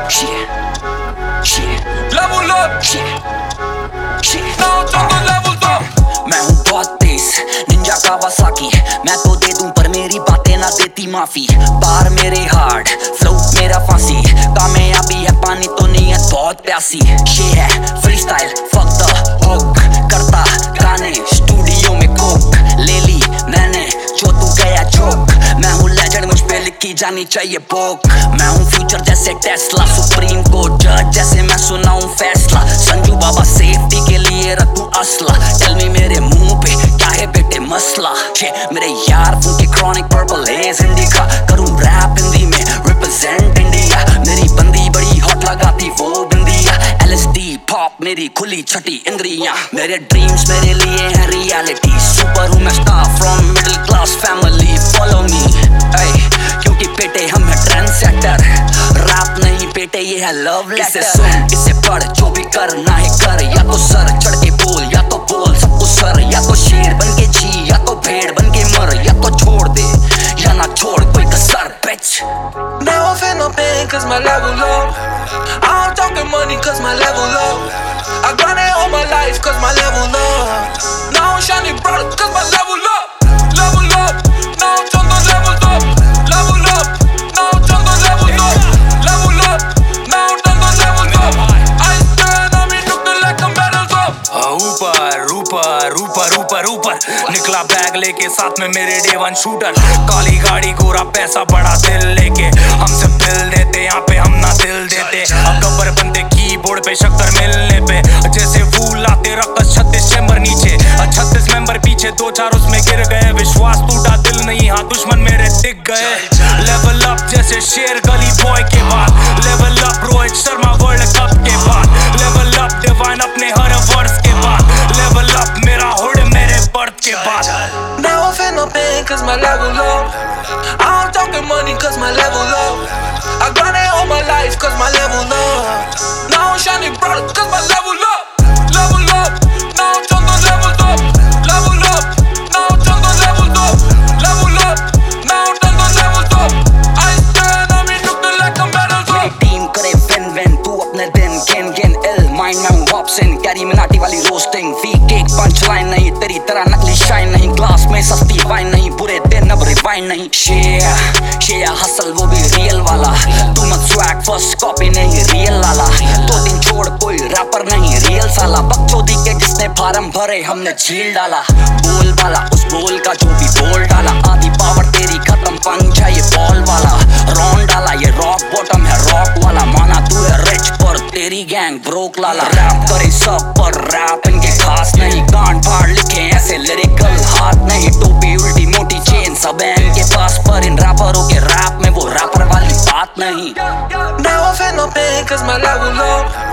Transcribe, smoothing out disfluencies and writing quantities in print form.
Level up, level up। मैं हूँ बहुत तेज, निंजा कावासाकी। मैं तो दे दूं पर मेरी बातें ना देती माफी। बार मेरे हार्ड, फ्लो मेरा फांसी। कामयाबी है पानी तो नीयत बहुत प्यासी। ये है free style, fuck the hook. करता गाने स्टूडियो में कोक ले ली मैंने, जो तू गया चौक। मैं हूँ लेजेंड, मुझ पे लिखी जानी चाहिए बुक। मैं हूँ फ्यूचर जैसे टेस्ला, सुप्रीम कोर्ट जज जैसे मैं सुनाऊं फैसला। संजू बाबा सेफ्टी के लिए रखूं असला। टेल मी मेरे मुंह पे क्या है बेटे मसला। ये मेरे यार उनके क्रॉनिक पर्पल हेज इंडिका। करूं रैप हिंदी में रिप्रेजेंट इंडिया। मेरी बंदी बड़ी हॉट लगाती वो बिंदिया। LSD पॉप मेरी खुली छठी इंद्रियां। मेरे ड्रीम्स मेरे लिए हैं रियलिटी। सुपर हूं मैं star from middle class family. Follow me क्योंकि बेटे हम है ट्रेंड सेटर। रैप नहीं बेटे ये है लव लेटर। इसे सुन इसे पढ़ जो भी करना है कर। या तो सर चढ़ के बोल, या तो बोल सबको सर। या तो शेर बन के जी, या तो भेड़ बन के मर। या तो छोड़ दे या ना छोड़ कोई कसर bitch। Now I feel no pain cause my level low. I'm talking money cause my level low. I grind it all my life cause my level low. Now I'm shining bright cause my level up. Level up, now I'm on the level up. Level up, now I'm on the level up. Level up, now I'm on the level up. I stand on me looking like I'm medals up. ऊपर ऊपर ऊपर ऊपर ऊपर निकला bag लेके, साथ में मेरे डे वन शूटर। काली गाड़ी गोरा पैसा बड़ा दिल लेके, हमसे बिल देते यहाँ पे हम ना दिल देते। अब गब्बर बनते कीबोर्ड पे शक्कर मिलने पे। जैसे फूल आते रक्कस 36 चैम्बर नीचे, 36 मेंबर पीछे, 2-4 उसमें गिर गए। विश्वास टूटा दिल नहीं, हाँ दुश्मन मेरे टिक गए। लेवल अप जैसे शेर गली बॉय के बाद। Level up Rohit Sharma world cup के बाद। लेवल अप डिवाइन अपने हर वर्ष के बाद। लेवल अप मेरा हुड मेरे बर्थ के बाद। Now I feel no pain cause my level low. I'm talking money cause my level low. I grind it all my life cause my level low. Now I'm shining bright cause my level up. Level up, now I'm on the level up. Level up, now I'm on the level up. Level up, now I'm on the level up. I stand on me looking like I'm medals मेरी up. टीम करे win win, तू अपने दिन गिन गिन। इल mind में हूँ हॉप्सिन, कैरी मिनाटी वाली रोस्टिंग। वीक एक पंच लाइन नहीं, तेरी तरह नकली शाइन नहीं। ग्लास में सस्ती वाइन नहीं, बुरे दिन अब रिवाइन नहीं। शेया हसल वो भी रियल वाला। तू मत स्वैग फर्स्ट कॉपी नहीं रियल लाला। 2 दिन छोड़ कोई रैपर नहीं रियल साला। बकचोदी के जिसने फार्म भरे हमने झील डाला। बोल वाला उस बोल का जो भी बोल डाला। आधी पावर तेरी खत्म, पंच है ये बॉल वाला। रॉन डाला ये रॉक बॉटम है रॉक वाला। माना तू है रिच पर तेरी गैंग ब्रोक लाला। रैप करे सब पर रैप इनके खास नहीं। गांड फाड़ लिखे ऐसे लिरिकल हाथ नहीं। टोपी उल्टी मोटी चेन सब है इनके पास, पर इन रैपरों के रैप में वो रैपर वाली बात नहीं। Now I feel no pain cause my level low.